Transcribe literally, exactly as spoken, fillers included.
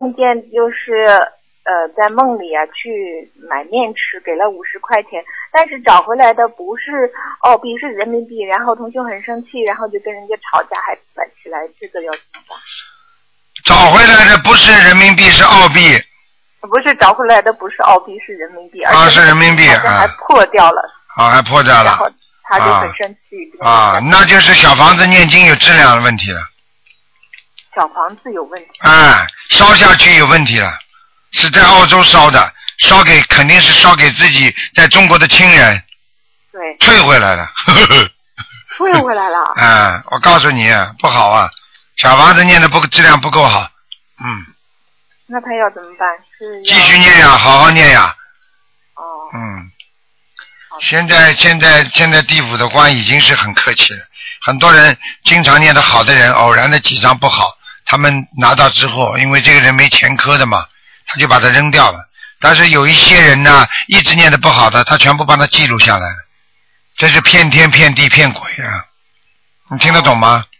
梦见就是呃在梦里啊去买面吃，给了五十块钱，但是找回来的不是澳币，是人民币，然后同学很生气，然后就跟人家吵架，还反起来，这个要怎么办？ 找回来的不是人民币，是澳币。 不是找回来的不是澳币，是人民币， 啊， 而且是人民币， 好像还破掉了。 啊，还破掉了。 然后他就很生气。 啊，那就是小房子念经有质量的问题了。 小房子有问题。 哎，烧下去有问题了，是在澳洲烧的，烧给肯定是烧给自己在中国的亲人。 对。 退回来了。 退回来了。 啊，我告诉你，不好啊，小房子念的不质量不够好。嗯。 那他要怎么办？是继续念呀，好好念呀。 哦。 嗯。现在现在现在地府的官已经是很客气了，很多人经常念得好的人，偶然的几张不好，他们拿到之后，因为这个人没前科的嘛，他就把它扔掉了。但是有一些人呢，一直念得不好的，他全部帮他记录下来了，这是骗天骗地骗鬼啊！你听得懂吗？